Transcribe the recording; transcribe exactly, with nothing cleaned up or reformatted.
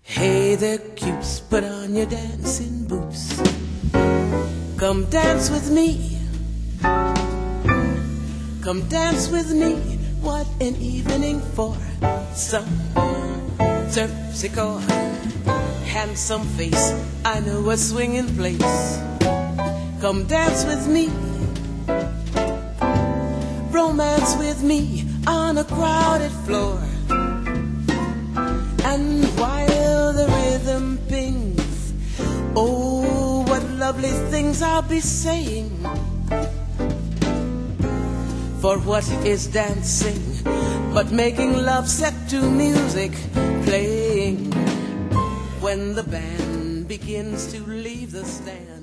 Hey there, cutes, put on your dancing boots. Come dance with me. Come dance with me. What an evening for some terpsichore. Handsome face, I know a swinging place. Come dance with me. Romance with me on a crowded floor. And while the rhythm pings, oh, what lovely things I'll be saying. For what is dancing but making love set to music playing? When the band begins to leave the stand,